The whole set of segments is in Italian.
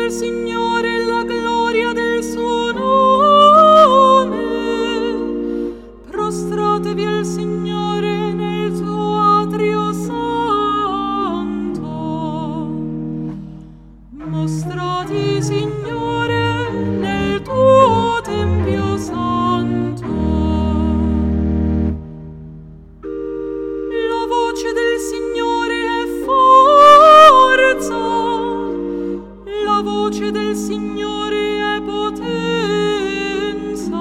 del Signore la gloria del suo nome. Prostratevi al Signore nel suo atrio santo. Mostrati, Signore, nel tuo tempio santo. La voce del Signore è forza, la voce del Signore è potenza,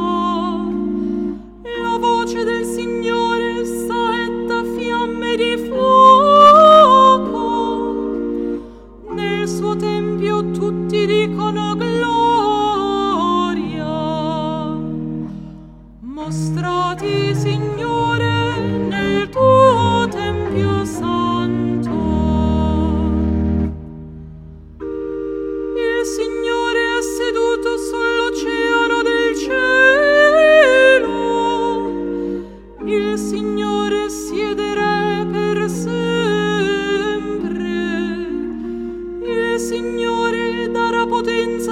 la voce del Signore saetta fiamme di fuoco. Nel suo tempio tutti dicono gloria. Mostrati, Signore, nel tuo tempio santo. Il Signore è seduto sull'oceano del cielo. Il Signore siederà per sempre. Il Signore darà potenza